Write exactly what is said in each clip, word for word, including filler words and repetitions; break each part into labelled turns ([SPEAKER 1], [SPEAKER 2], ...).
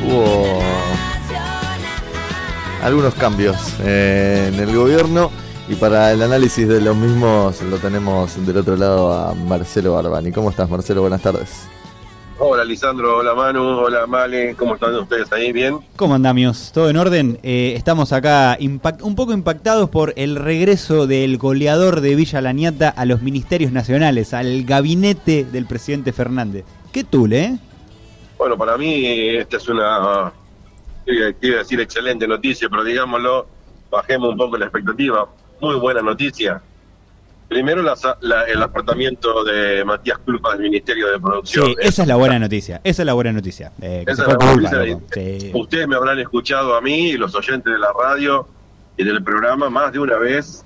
[SPEAKER 1] hubo algunos cambios eh, en el gobierno, y para el análisis de los mismos lo tenemos del otro lado a Marcelo Barbani. ¿Cómo estás, Marcelo? Buenas tardes.
[SPEAKER 2] Hola, Lisandro. Hola, Manu. Hola, Male. ¿Cómo están ustedes ahí? ¿Bien?
[SPEAKER 3] ¿Cómo andamos? ¿Todo en orden? Eh, estamos acá impact- un poco impactados por el regreso del goleador de Villa Laniata a los ministerios nacionales, al gabinete del presidente Fernández. ¿Qué tule, eh?
[SPEAKER 2] Bueno, para mí esta es una, quiero decir, excelente noticia, pero digámoslo, bajemos un poco la expectativa. Muy buena noticia. Primero la, la, el apartamiento de Matías Culpa del Ministerio de Producción.
[SPEAKER 3] Sí, esa es la buena noticia, esa es la buena noticia. Eh, que
[SPEAKER 2] esa
[SPEAKER 3] se
[SPEAKER 2] es
[SPEAKER 3] fue
[SPEAKER 2] la
[SPEAKER 3] Culpa,
[SPEAKER 2] buena noticia. Sí. Ustedes me habrán escuchado a mí y los oyentes de la radio y del programa más de una vez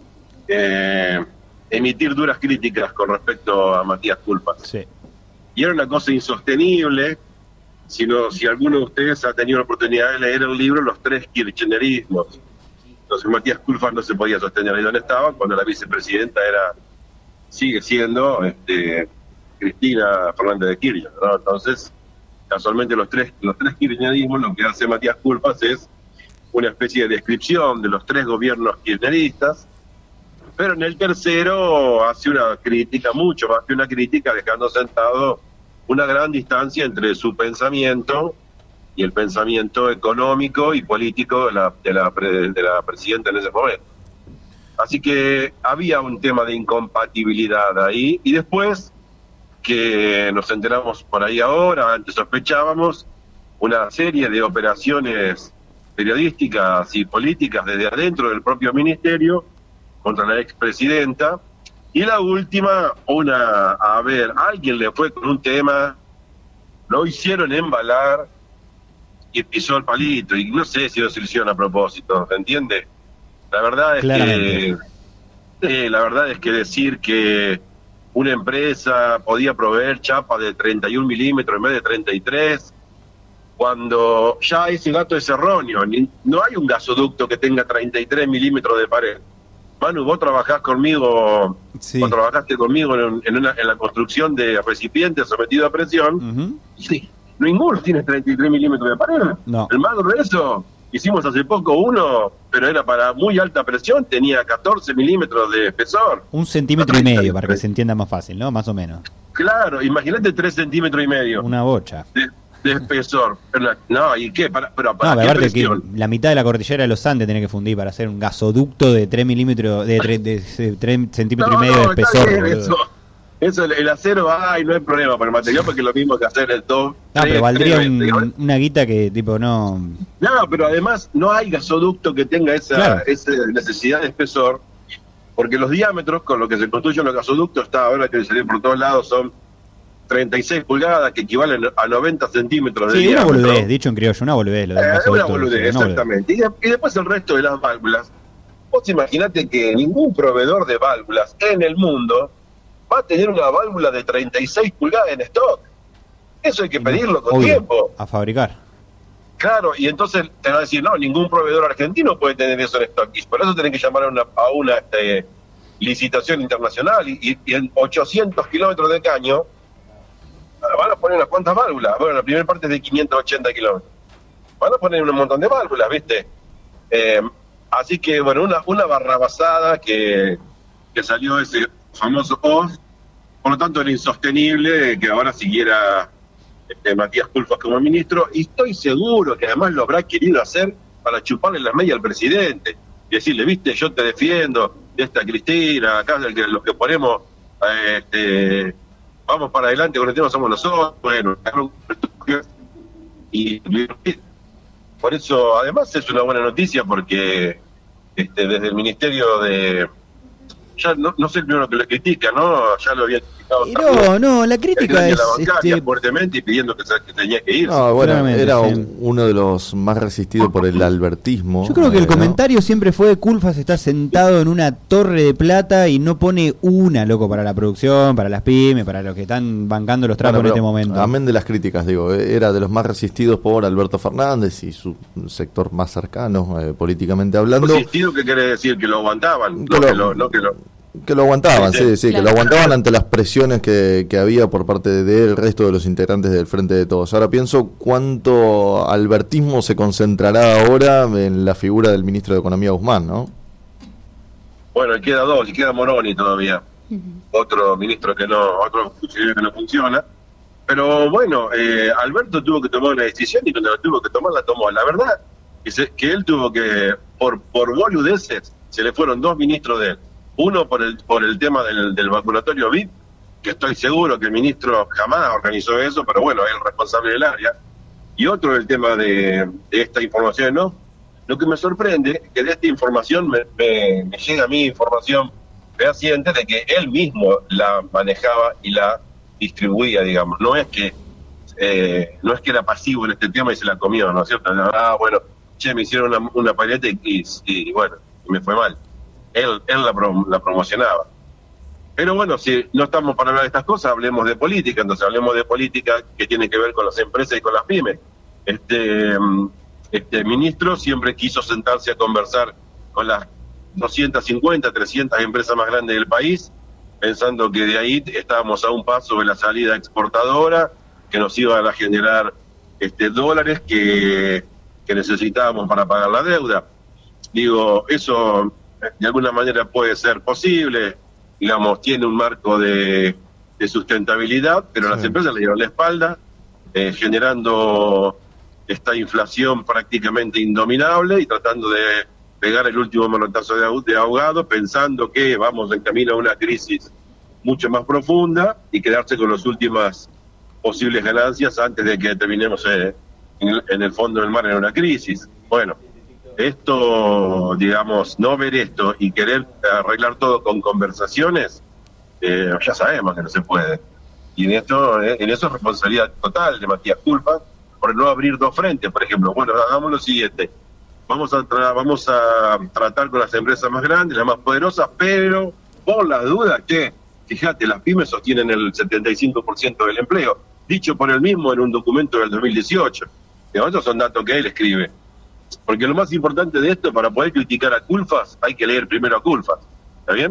[SPEAKER 2] eh, emitir duras críticas con respecto a Matías Culpa.
[SPEAKER 3] Sí.
[SPEAKER 2] Y era una cosa insostenible. Si, no, si alguno de ustedes ha tenido la oportunidad de leer el libro Los Tres Kirchnerismos. Entonces Matías Culfas no se podía sostener ahí donde estaba, cuando la vicepresidenta era, sigue siendo este, Cristina Fernández de Kirchner, ¿no? Entonces, casualmente los tres, los tres kirchnerismos, lo que hace Matías Culfas es una especie de descripción de los tres gobiernos kirchneristas, pero en el tercero hace una crítica, mucho más que una crítica, dejando sentado una gran distancia entre su pensamiento y el pensamiento económico y político de la, de la, de la presidenta en ese momento. Así que había un tema de incompatibilidad ahí, y después, que nos enteramos por ahí ahora, antes sospechábamos, una serie de operaciones periodísticas y políticas desde adentro del propio ministerio contra la expresidenta, y la última, una, a ver, alguien le fue con un tema, lo hicieron embalar, y pisó el palito, y no sé si lo hicieron a propósito, ¿se entiende? La verdad es Claramente. que eh, la verdad es que decir que una empresa podía proveer chapa de treinta y un milímetros en vez de treinta y tres, cuando ya ese dato es erróneo. No hay un gasoducto que tenga treinta y tres milímetros de pared. Manu, vos trabajás conmigo, sí. vos trabajaste conmigo en, en, una, en la construcción de recipientes sometidos a presión, uh-huh. sí. Ninguno tiene treinta y tres milímetros de pared.
[SPEAKER 3] No.
[SPEAKER 2] El más grueso, hicimos hace poco uno, pero era para muy alta presión, tenía catorce milímetros de espesor.
[SPEAKER 3] Un centímetro y medio, para que se entienda más fácil, ¿no? Más o menos.
[SPEAKER 2] Claro, imagínate tres centímetros y medio.
[SPEAKER 3] Una bocha.
[SPEAKER 2] De, de espesor. No, ¿y qué? Para, pero para
[SPEAKER 3] no,
[SPEAKER 2] ¿qué
[SPEAKER 3] aparte
[SPEAKER 2] presión?
[SPEAKER 3] Que la mitad de la cordillera de los Andes tiene que fundir para hacer un gasoducto de tres milímetros, de tres, de, de tres centímetros no, y medio no, de espesor.
[SPEAKER 2] Bien, eso. Eso, el acero, ay, no hay problema para el material, porque es lo mismo que hacer el dos.
[SPEAKER 3] No, tres, pero valdría tres, un, una guita que, tipo, no.
[SPEAKER 2] No, pero además no hay gasoducto que tenga esa, claro. esa necesidad de espesor, porque los diámetros con los que se construyen los gasoductos, está ahora que salir por todos lados, son treinta y seis pulgadas, que equivalen a noventa centímetros de
[SPEAKER 3] sí,
[SPEAKER 2] diámetro.
[SPEAKER 3] Sí, una boludez, dicho en criollo, una boludez. Lo de
[SPEAKER 2] eh, una boludez, sí, exactamente. Y, de, y después el resto de las válvulas. Vos imaginate que ningún proveedor de válvulas en el mundo va a tener una válvula de treinta y seis pulgadas en stock. Eso hay que pedirlo con
[SPEAKER 3] Obvio,
[SPEAKER 2] tiempo.
[SPEAKER 3] A fabricar.
[SPEAKER 2] Claro, y entonces te va a decir, no, ningún proveedor argentino puede tener eso en stock. Y por eso tenés que llamar a una, a una este, licitación internacional. Y, y, y en ochocientos kilómetros de caño van a poner unas cuantas válvulas. Bueno, la primera parte es de quinientos ochenta kilómetros. Van a poner un montón de válvulas, ¿viste? Eh, así que, bueno, una, una barrabasada que, que salió ese famoso post, por lo tanto era insostenible que ahora siguiera este, Matías Culfas como ministro, y estoy seguro que además lo habrá querido hacer para chuparle la media al presidente y decirle, viste, yo te defiendo de esta Cristina, acá los que ponemos este, vamos para adelante con el tema somos nosotros, bueno, y por eso además es una buena noticia, porque este, desde el Ministerio de ya no, no soy el primero que lo critica, ¿no? Ya lo había criticado.
[SPEAKER 3] No, no, la crítica es...
[SPEAKER 2] La bancaria,
[SPEAKER 3] este...
[SPEAKER 2] fuertemente, y pidiendo que, que tenía que irse.
[SPEAKER 1] No, bueno, era un, uno de los más resistidos por el albertismo.
[SPEAKER 3] Yo creo que el
[SPEAKER 1] eh,
[SPEAKER 3] comentario
[SPEAKER 1] ¿no?
[SPEAKER 3] siempre fue: Culfas está sentado en una torre de plata y no pone una, loco, para la producción, para las pymes, para los que están bancando los trapos bueno, en este momento.
[SPEAKER 1] Amén de las críticas, digo, era de los más resistidos por Alberto Fernández y su sector más cercano, eh, políticamente hablando.
[SPEAKER 2] ¿Resistido qué quiere decir? Que lo aguantaban, no que lo... No que lo...
[SPEAKER 1] Que lo aguantaban, sí, sí, sí claro. Que lo aguantaban ante las presiones que, que había por parte del resto de los integrantes del Frente de Todos. Ahora pienso cuánto albertismo se concentrará ahora en la figura del ministro de Economía Guzmán, ¿no?
[SPEAKER 2] Bueno, queda dos, y queda Moroni todavía, uh-huh. Otro ministro que no, otro funcionario que no funciona. Pero bueno, eh, Alberto tuvo que tomar una decisión y cuando la tuvo que tomar, la tomó. La verdad que, se, que él tuvo que, por, por boludeces, se le fueron dos ministros de él. Uno por el por el tema del, del vacunatorio V I P, que estoy seguro que el ministro jamás organizó eso, pero bueno, es el responsable del área. Y otro el tema de, de esta información, ¿no? Lo que me sorprende es que de esta información me, me, me llega a mí información fehaciente de que él mismo la manejaba y la distribuía, digamos. No es que eh, no es que era pasivo en este tema y se la comió, ¿no es cierto? Ah, bueno, che, me hicieron una, una paleta y, y, y bueno, y me fue mal. Él, él la, prom la promocionaba. Pero bueno, si no estamos para hablar de estas cosas, hablemos de política. Entonces hablemos de política que tiene que ver con las empresas y con las pymes. Este, este ministro siempre quiso sentarse a conversar con las doscientas cincuenta, trescientas empresas más grandes del país, pensando que de ahí estábamos a un paso de la salida exportadora, que nos iban a generar este, dólares que, que necesitábamos para pagar la deuda. Digo, eso de alguna manera puede ser posible, digamos, tiene un marco de, de sustentabilidad, pero sí. Las empresas le dieron la espalda, eh, generando esta inflación prácticamente indominable y tratando de pegar el último manotazo de, de ahogado, pensando que vamos en camino a una crisis mucho más profunda y quedarse con las últimas posibles ganancias antes de que terminemos eh, en, el, en el fondo del mar en una crisis. Bueno, esto, digamos, no ver esto y querer arreglar todo con conversaciones, eh, ya sabemos que no se puede. Y en esto, eh, en eso es responsabilidad total de Matías Culfas por no abrir dos frentes, por ejemplo. Bueno, hagamos lo siguiente. Vamos a, tra vamos a tratar con las empresas más grandes, las más poderosas, pero por las dudas que, fíjate, las pymes sostienen el setenta y cinco por ciento del empleo, dicho por él mismo en un documento del dos mil dieciocho. Estos son datos que él escribe. Porque lo más importante de esto, para poder criticar a Culfas, hay que leer primero a Culfas. ¿Está bien?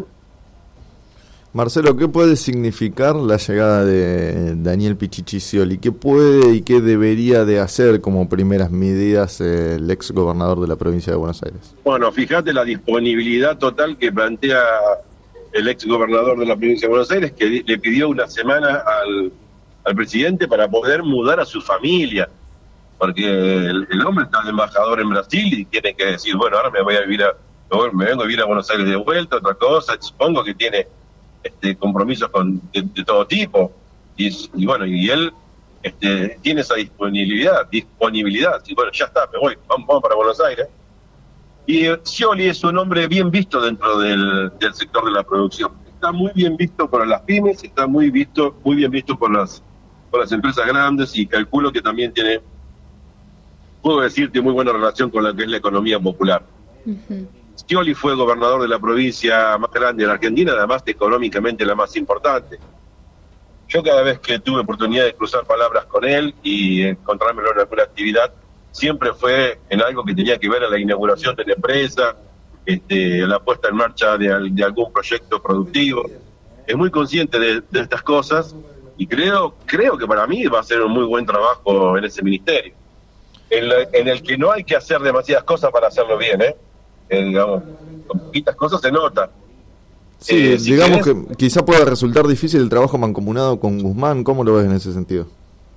[SPEAKER 1] Marcelo, ¿qué puede significar la llegada de Daniel Pichichi Scioli? ¿Qué puede y qué debería de hacer como primeras medidas eh, el ex gobernador de la provincia de Buenos Aires?
[SPEAKER 2] Bueno, fíjate la disponibilidad total que plantea el ex gobernador de la provincia de Buenos Aires, que le pidió una semana al, al presidente para poder mudar a su familia. Porque el, el hombre está de embajador en Brasil y tiene que decir, bueno, ahora me voy a vivir a, me vengo a vivir a Buenos Aires de vuelta, otra cosa. Supongo que tiene este compromisos con de, de todo tipo. Y, y bueno, y él este, tiene esa disponibilidad, disponibilidad. Y bueno, ya está, me voy, vamos, vamos para Buenos Aires. Y eh, Scioli es un hombre bien visto dentro del, del sector de la producción. Está muy bien visto por las pymes, está muy visto, muy bien visto por las, por las empresas grandes y calculo que también tiene, puedo decirte, muy buena relación con la que es la economía popular. Uh-huh. Scioli fue gobernador de la provincia más grande de la Argentina, además de económicamente la más importante. Yo cada vez que tuve oportunidad de cruzar palabras con él y encontrármelo en alguna actividad, siempre fue en algo que tenía que ver a la inauguración de la empresa, este, la puesta en marcha de, de algún proyecto productivo. Es muy consciente de, de estas cosas y creo, creo que para mí va a ser un muy buen trabajo en ese ministerio. En, la, en el que no hay que hacer demasiadas cosas para hacerlo bien, ¿eh? Eh, digamos, con poquitas cosas se nota.
[SPEAKER 1] Sí, eh, si digamos querés, que quizá pueda resultar difícil el trabajo mancomunado con Guzmán. ¿Cómo lo ves en ese sentido?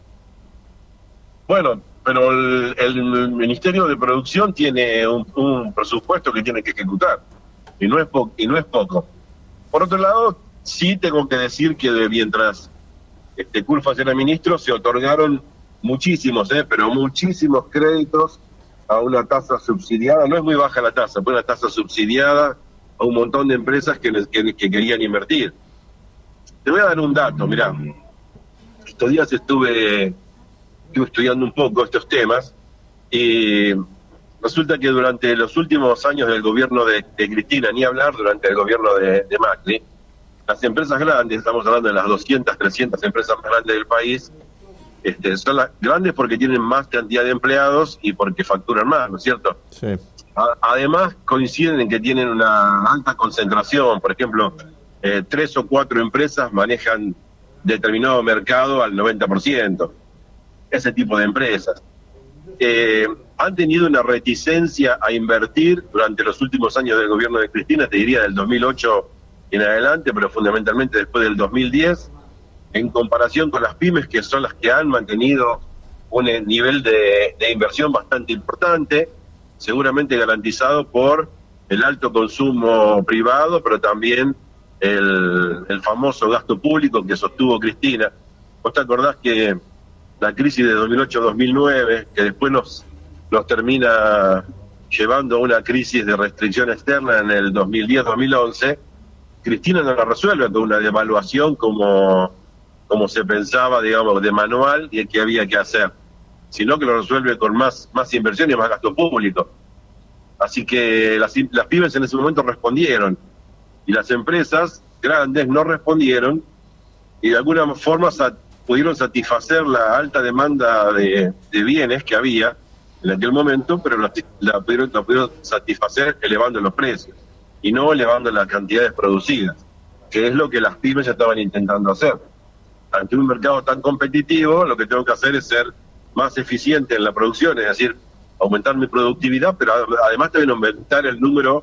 [SPEAKER 2] Bueno, pero el, el Ministerio de Producción tiene un, un presupuesto que tiene que ejecutar y no es po y no es poco. Por otro lado, sí tengo que decir que de mientras este Culfas era ministro se otorgaron muchísimos, eh, pero muchísimos créditos a una tasa subsidiada. No es muy baja la tasa, pero una tasa subsidiada a un montón de empresas que, que, que querían invertir. Te voy a dar un dato, mirá. Estos días estuve, estuve estudiando un poco estos temas y resulta que durante los últimos años del gobierno de, de Cristina, ni hablar durante el gobierno de, de Macri, las empresas grandes, estamos hablando de las doscientas, trescientas empresas más grandes del país, Este, son las grandes porque tienen más cantidad de empleados y porque facturan más, ¿no es cierto?
[SPEAKER 1] Sí.
[SPEAKER 2] A, además coinciden en que tienen una alta concentración. Por ejemplo, eh, tres o cuatro empresas manejan determinado mercado al noventa por ciento. Ese tipo de empresas. Eh, han tenido una reticencia a invertir durante los últimos años del gobierno de Cristina, te diría del dos mil ocho en adelante, pero fundamentalmente después del dos mil diez, en comparación con las pymes, que son las que han mantenido un nivel de, de inversión bastante importante, seguramente garantizado por el alto consumo privado, pero también el, el famoso gasto público que sostuvo Cristina. ¿Vos te acordás que la crisis de dos mil ocho dos mil nueve, que después nos, nos termina llevando a una crisis de restricción externa en el dos mil diez dos mil once, Cristina no la resuelve con una devaluación como, como se pensaba, digamos, de manual y que había que hacer, sino que lo resuelve con más, más inversión y más gasto público. Así que las, las pymes en ese momento respondieron y las empresas grandes no respondieron y de alguna forma sat, pudieron satisfacer la alta demanda de, de bienes que había en aquel momento, pero la, la, pudieron, la pudieron satisfacer elevando los precios y no elevando las cantidades producidas, que es lo que las pymes ya estaban intentando hacer. Ante un mercado tan competitivo, lo que tengo que hacer es ser más eficiente en la producción, es decir, aumentar mi productividad, pero además también aumentar el número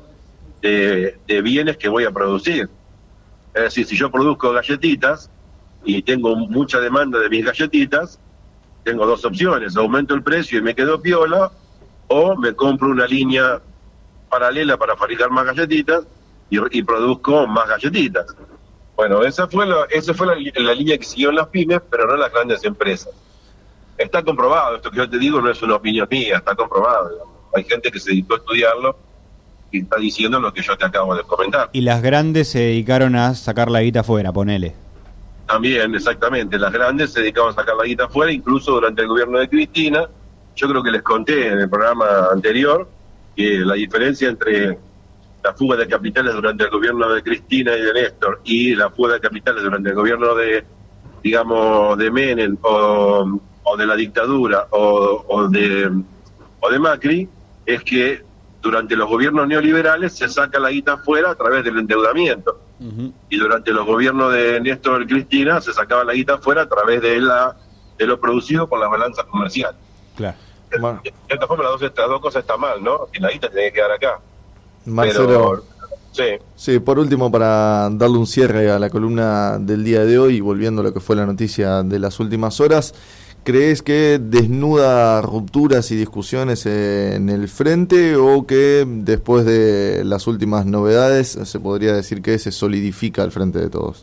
[SPEAKER 2] de, de bienes que voy a producir. Es decir, si yo produzco galletitas y tengo mucha demanda de mis galletitas, tengo dos opciones: aumento el precio y me quedo piola, o me compro una línea paralela para fabricar más galletitas y, y produzco más galletitas. Bueno, esa fue, la, esa fue la, la línea que siguieron las pymes, pero no las grandes empresas. Está comprobado, esto que yo te digo no es una opinión mía, está comprobado. Digamos. Hay gente que se dedicó a estudiarlo y está diciendo lo que yo te acabo de comentar.
[SPEAKER 3] Y las grandes se dedicaron a sacar la guita afuera, ponele.
[SPEAKER 2] También, exactamente, las grandes se dedicaban a sacar la guita afuera, incluso durante el gobierno de Cristina. Yo creo que les conté en el programa anterior que la diferencia entre la fuga de capitales durante el gobierno de Cristina y de Néstor y la fuga de capitales durante el gobierno de, digamos, de Menem o, o de la dictadura o, o, de, o de Macri, es que durante los gobiernos neoliberales se saca la guita afuera a través del endeudamiento. Uh-huh. Y durante los gobiernos de Néstor y Cristina se sacaba la guita afuera a través de la de lo producido por la balanza comercial.
[SPEAKER 3] Claro.
[SPEAKER 2] Bueno. De esta forma las dos, estas dos cosas están mal, ¿no? Que la guita tiene que quedar acá.
[SPEAKER 1] Marcelo,
[SPEAKER 2] pero, sí.
[SPEAKER 1] sí, por último, para darle un cierre a la columna del día de hoy, volviendo a lo que fue la noticia de las últimas horas, ¿crees que desnuda rupturas y discusiones en el frente o que después de las últimas novedades se podría decir que se solidifica el frente de todos?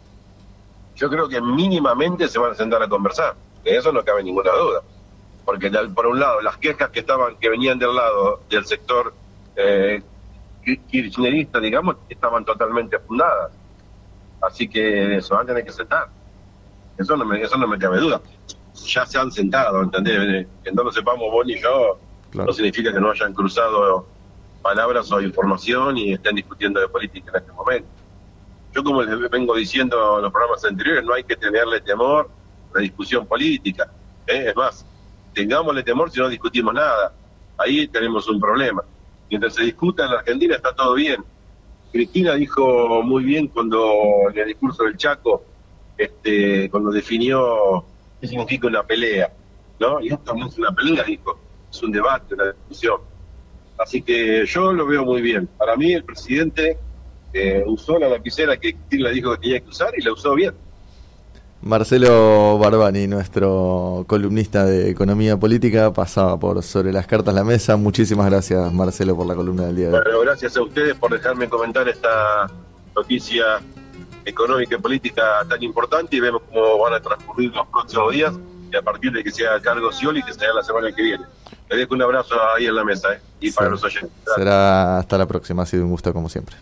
[SPEAKER 2] Yo creo que mínimamente se van a sentar a conversar, de eso no cabe ninguna duda, porque por un lado las quejas que estaban que venían del lado del sector eh, kirchnerista, digamos, estaban totalmente fundadas, así que eso van a tener que sentar, eso no me, eso no me cabe duda. Ya se han sentado, ¿entendés? Que no lo sepamos vos ni yo, claro. No significa que no hayan cruzado palabras o información y estén discutiendo de política en este momento. Yo, como les vengo diciendo en los programas anteriores, no hay que tenerle temor a la discusión política, ¿eh? Es más, tengámosle temor si no discutimos nada, ahí tenemos un problema. Mientras se discuta en la Argentina está todo bien. Cristina dijo muy bien cuando en el discurso del Chaco, este, cuando definió qué significa una pelea, ¿no? Y esto no es una pelea, dijo, es un debate, una discusión. Así que yo lo veo muy bien. Para mí el presidente eh, usó la lapicera que Cristina le dijo que tenía que usar y la usó bien.
[SPEAKER 1] Marcelo Barbani, nuestro columnista de Economía Política, pasaba por Sobre las Cartas la Mesa. Muchísimas gracias, Marcelo, por la columna del día de hoy.
[SPEAKER 2] Bueno, gracias a ustedes por dejarme comentar esta noticia económica y política tan importante y vemos cómo van a transcurrir los próximos días y a partir de que se haga cargo Scioli, que sea la semana que viene. Les dejo un abrazo ahí en la mesa, ¿eh? Y sí, para los oyentes.
[SPEAKER 1] Será hasta la próxima, ha sido un gusto como siempre.